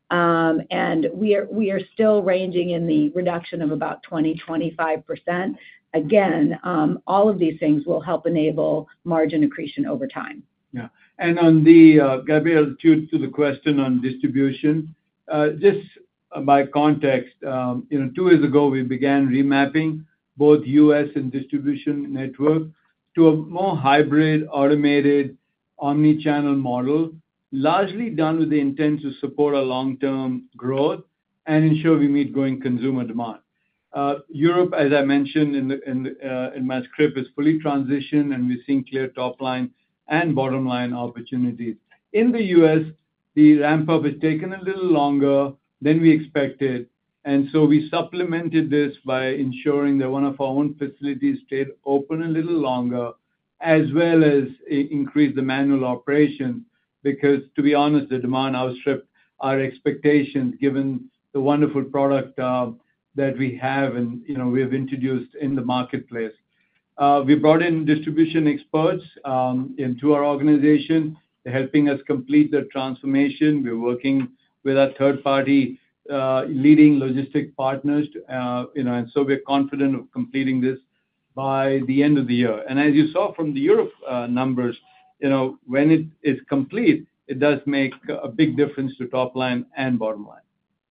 And we are still ranging in the reduction of about 20-25%. Again, all of these things will help enable margin accretion over time. Yeah. And on the, Gabrielle, to the question on distribution, just by context, 2 years ago, we began remapping both US and distribution network to a more hybrid, automated, omni-channel model, largely done with the intent to support our long-term growth and ensure we meet growing consumer demand. Europe, as I mentioned in my script, is fully transitioned, and we're seeing clear top line and bottom line opportunities. In the US, the ramp-up has taken a little longer than we expected, and so we supplemented this by ensuring that one of our own facilities stayed open a little longer, as well as increase the manual operation, because, to be honest, the demand outstripped our expectations, given the wonderful product that we have and we have introduced in the marketplace. We brought in distribution experts into our organization. They're helping us complete the transformation. We're working with our third-party leading logistic partners, and so we're confident of completing this by the end of the year. And as you saw from the Europe numbers, when it is complete, it does make a big difference to top line and bottom line.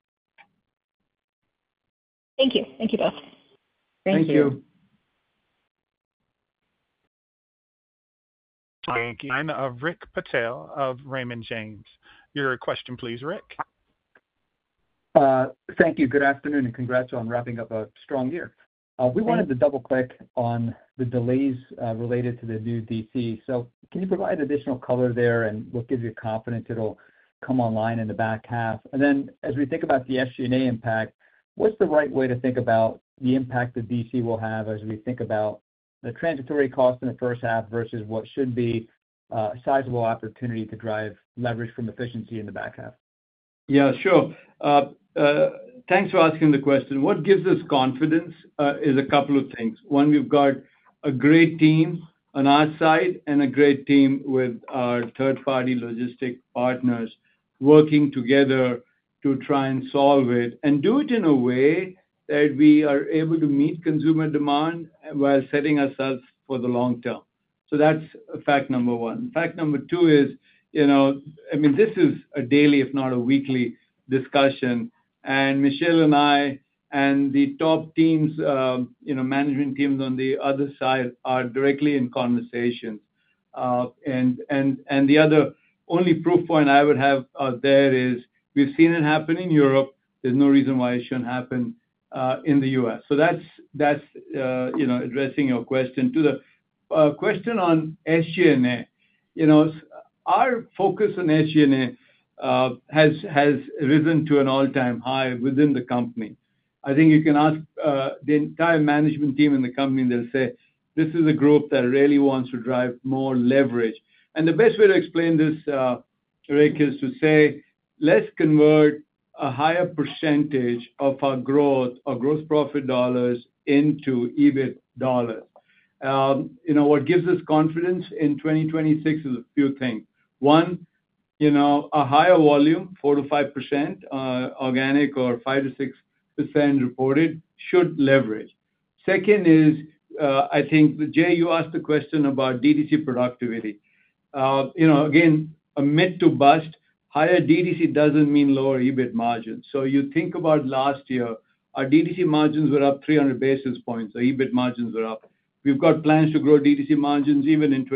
Thank you. Thank you both. Thank you. Thank you. And Rick Patel of Raymond James. Your question, please, Rick. Thank you. Good afternoon, and congrats on wrapping up a strong year. We wanted to double-click on the delays related to the new DC. So can you provide additional color there, and what gives you confidence it'll come online in the back half? And then as we think about the SG&A impact, what's the right way to think about the impact the DC will have as we think about the transitory cost in the first half versus what should be a sizable opportunity to drive leverage from efficiency in the back half? Yeah, sure. Thanks for asking the question. What gives us confidence is a couple of things. One, we've got a great team on our side and a great team with our third-party logistic partners working together to try and solve it and do it in a way that we are able to meet consumer demand while setting ourselves for the long term. So that's fact number one. Fact number two is, this is a daily, if not a weekly discussion. And Michelle and I and the top teams, management teams on the other side are directly in conversations. And the other only proof point I would have out there is we've seen it happen in Europe. There's no reason why it shouldn't happen in the U.S. So that's addressing your question. To the question on SG&A, our focus on SG&A has risen to an all-time high within the company. I think you can ask the entire management team in the company, and they'll say, this is a group that really wants to drive more leverage. And the best way to explain this, Rick, is to say, let's convert a higher percentage of our growth, our gross profit dollars, into EBIT dollars. What gives us confidence in 2026 is a few things. One, a higher volume, 4-5% organic or 5-6% reported, should leverage. Second is, I think, Jay, you asked the question about DTC productivity. Again, a myth to bust, higher DTC doesn't mean lower EBIT margins. So you think about last year, our DTC margins were up 300 basis points. The EBIT margins were up. We've got plans to grow DTC margins even in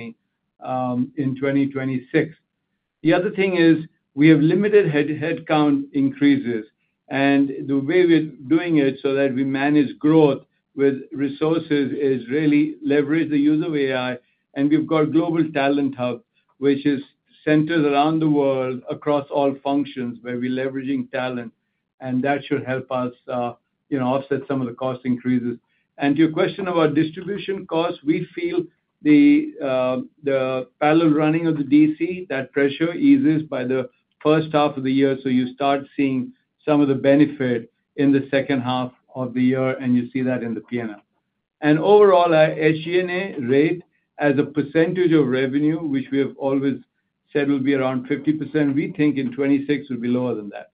2026. The other thing is we have limited headcount increases. And the way we're doing it so that we manage growth with resources is really leverage the use of AI. And we've got Global Talent Hub, which is centers around the world across all functions where we're leveraging talent. And that should help us offset some of the cost increases. And to your question about distribution costs, we feel the parallel running of the DC, that pressure eases by the first half of the year. So you start seeing some of the benefit in the second half of the year, and you see that in the P&L. And overall, our SG&A rate as a percentage of revenue, which we have always said will be around 50%, we think in 26 will be lower than that.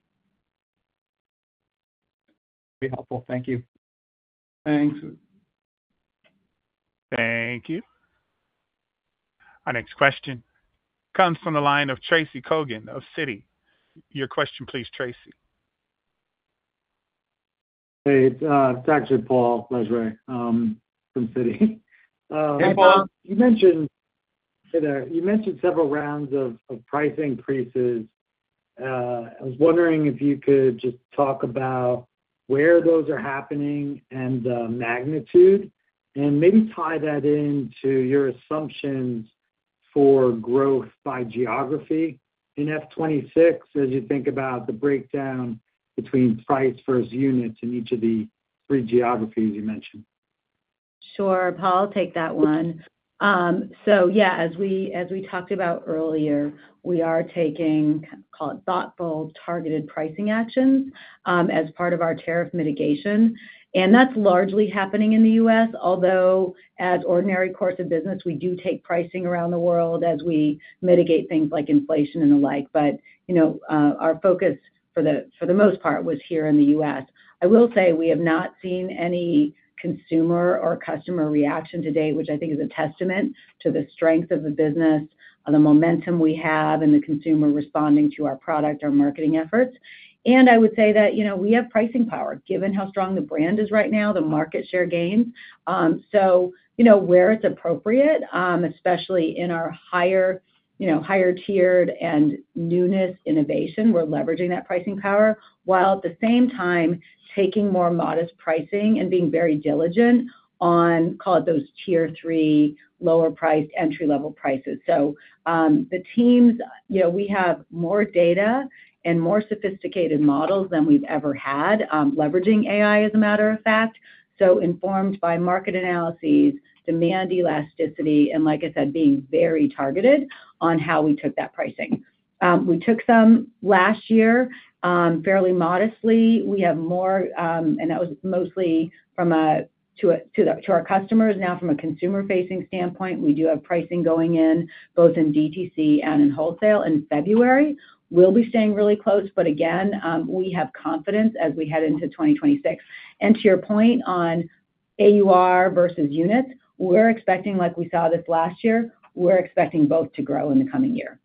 Very helpful. Thank you. Thanks. Thank you. Our next question comes from the line of Tracy Kogan of Citi. Your question, please, Tracy. Hey, it's actually Paul Lejuez from Citi. Hey, Paul. You mentioned several rounds of price increases. I was wondering if you could just talk about where those are happening and the magnitude, and maybe tie that into your assumptions for growth by geography in F26 as you think about the breakdown between price versus units in each of the three geographies you mentioned. Sure, Paul, I'll take that one. So yeah, as we talked about earlier, we are taking, call it thoughtful, targeted pricing actions as part of our tariff mitigation. And that's largely happening in the U.S., although as ordinary course of business, we do take pricing around the world as we mitigate things like inflation and the like. But, our focus for the most part was here in the U.S. I will say we have not seen any consumer or customer reaction to date, which I think is a testament to the strength of the business, the momentum we have, and the consumer responding to our product, our marketing efforts. And I would say that, we have pricing power, given how strong the brand is right now, the market share gains. So, where it's appropriate, especially in our higher tiered and newness innovation, we're leveraging that pricing power, while at the same time taking more modest pricing and being very diligent on, call it, those tier 3, lower priced entry-level prices. So the teams, we have more data and more sophisticated models than we've ever had, leveraging AI, as a matter of fact. So informed by market analyses, demand elasticity, and like I said, being very targeted on how we took that pricing. We took some last year, fairly modestly. We have more, and that was mostly to our customers. Now, from a consumer-facing standpoint, we do have pricing going in both in DTC and in wholesale in February. We'll be staying really close, but again, we have confidence as we head into 2026. And to your point on AUR versus units, we're expecting, like we saw this last year, we're expecting both to grow in the coming year.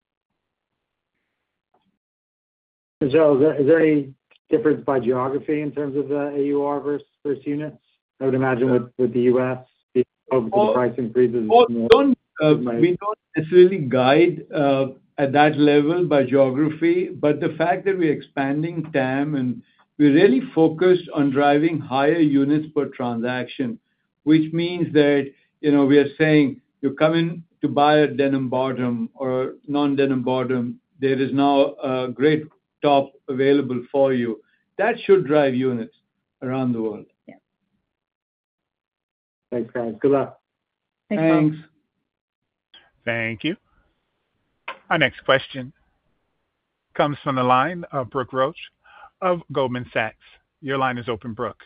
Michelle, is there any difference by geography in terms of the AUR versus units? I would imagine with the U.S., the price increases. We don't necessarily guide at that level by geography, but the fact that we're expanding TAM and we're really focused on driving higher units per transaction, which means that, we are saying you come in to buy a denim bottom or non-denim bottom, there is now a great top available for you. That should drive units around the world. Yeah. Thanks, guys. Good luck. Thanks. Thank you. Our next question comes from the line of Brooke Roach of Goldman Sachs. Your line is open, Brooke.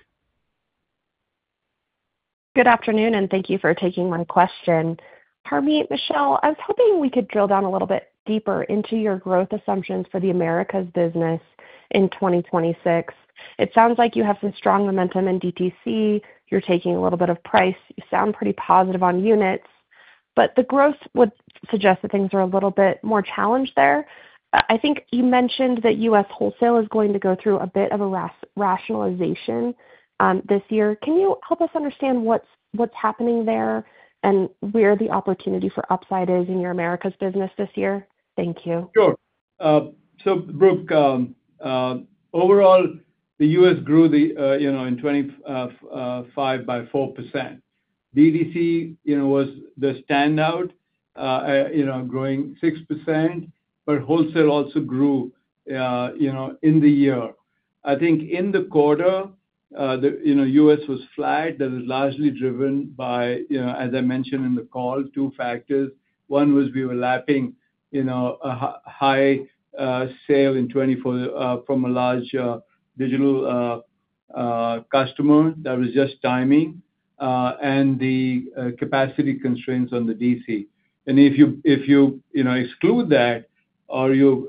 Good afternoon, and thank you for taking my question. Harmit, Michelle, I was hoping we could drill down a little bit deeper into your growth assumptions for the Americas business in 2026. It sounds like you have some strong momentum in DTC. You're taking a little bit of price. You sound pretty positive on units, but the growth would suggest that things are a little bit more challenged there. I think you mentioned that U.S. wholesale is going to go through a bit of a rationalization this year. Can you help us understand what's happening there and where the opportunity for upside is in your Americas business this year? Thank you. Sure. So, Brooke, overall, the U.S. grew in 25 by 4%. DTC, was the standout, growing 6%, but wholesale also grew, in the year. I think in the quarter, the U.S. was flat. That was largely driven by, as I mentioned in the call, two factors. One was we were lapping, a high sale in 2024 from a large digital customer. That was just timing, and the capacity constraints on the DC. And if you exclude that, or you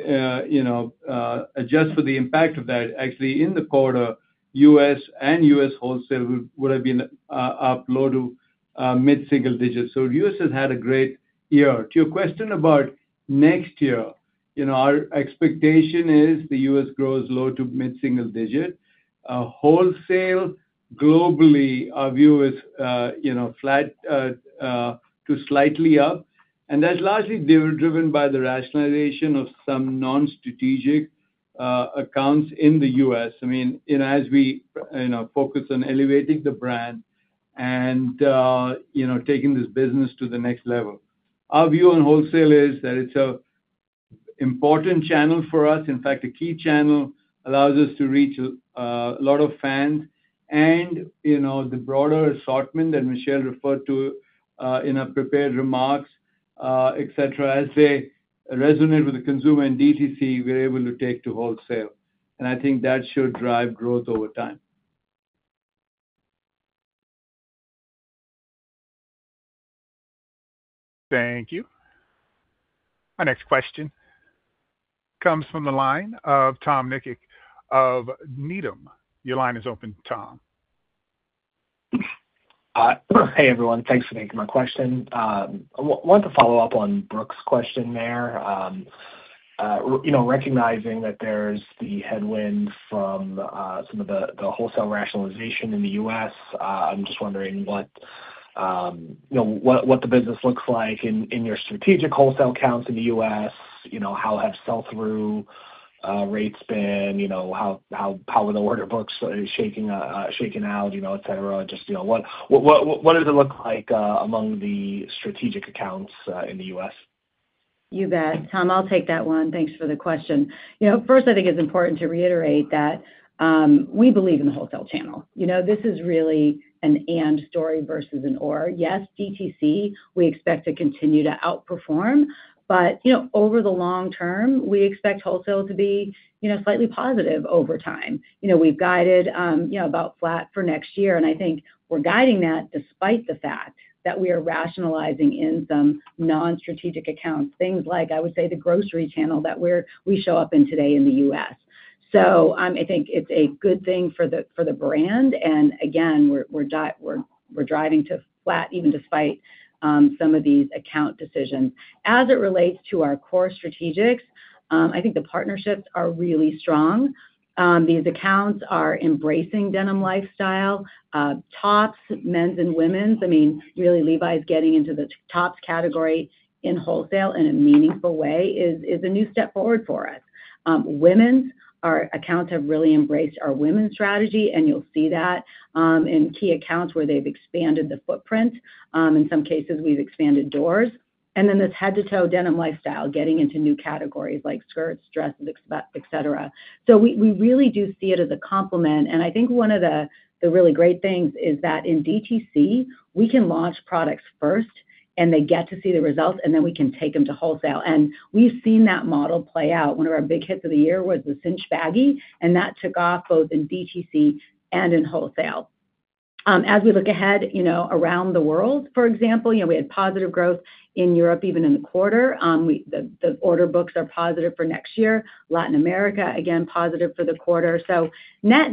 adjust for the impact of that, actually in the quarter, U.S. and U.S. wholesale would have been up low to mid-single digits. So U.S. has had a great year. To your question about next year, our expectation is the U.S. grows low to mid-single digit. Wholesale globally, our view is flat to slightly up, and that's largely driven by the rationalization of some non-strategic accounts in the U.S. I mean, as we focus on elevating the brand and taking this business to the next level. Our view on wholesale is that it's a important channel for us. In fact, a key channel, allows us to reach a lot of fans, and the broader assortment that Michelle referred to in her prepared remarks, etc. As they resonate with the consumer in DTC, we're able to take to wholesale, and I think that should drive growth over time. Thank you. Our next question comes from the line of Tom Nikic of Needham. Your line is open, Tom. Hey, everyone. Thanks for taking my question. I want to follow up on Brooke's question there. Recognizing that there's the headwind from some of the wholesale rationalization in the U.S., I'm just wondering what the business looks like in your strategic wholesale accounts in the U.S. How have sell-through rates been? How are the order books shaking out? Et cetera. Just what does it look like among the strategic accounts in the U.S.? You bet. Tom, I'll take that one. Thanks for the question. First, I think it's important to reiterate that we believe in the wholesale channel. This is really an and story versus an or. Yes, DTC, we expect to continue to outperform, but over the long term, we expect wholesale to be slightly positive over time. We've guided about flat for next year, and I think we're guiding that despite the fact that we are rationalizing in some non-strategic accounts, things like, I would say, the grocery channel that we show up in today in the U.S. So I think it's a good thing for the brand, and again, we're driving to flat even despite some of these account decisions. As it relates to our core strategics, I think the partnerships are really strong. These accounts are embracing denim lifestyle, tops, men's and women's. Really, Levi's getting into the tops category in wholesale in a meaningful way is a new step forward for us. Women's, our accounts have really embraced our women's strategy, and you'll see that in key accounts where they've expanded the footprint. In some cases, we've expanded doors. And then this head-to-toe denim lifestyle, getting into new categories like skirts, dresses, et cetera. So we really do see it as a complement. And I think one of the really great things is that in DTC, we can launch products first, and they get to see the results, and then we can take them to wholesale. And we've seen that model play out. One of our big hits of the year was the cinch baggy, and that took off both in DTC and in wholesale. As we look ahead, around the world, for example, we had positive growth in Europe even in the quarter. The order books are positive for next year. Latin America, again, positive for the quarter. So net,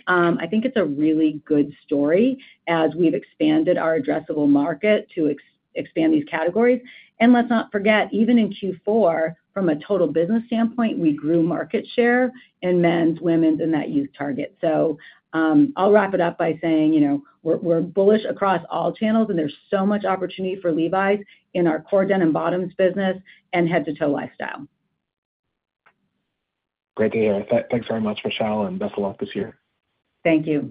I think it's a really good story as we've expanded our addressable market to expand these categories. And let's not forget, even in Q4, from a total business standpoint, we grew market share in men's, women's, and that youth target. So I'll wrap it up by saying, we're bullish across all channels, and there's so much opportunity for Levi's in our core denim bottoms business and head-to-toe lifestyle. Great to hear. Thanks very much, Michelle, and best of luck this year. Thank you.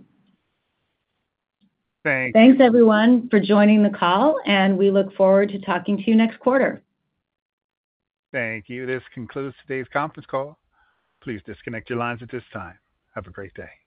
Thanks, everyone, for joining the call, and we look forward to talking to you next quarter. Thank you. This concludes today's conference call. Please disconnect your lines at this time. Have a great day.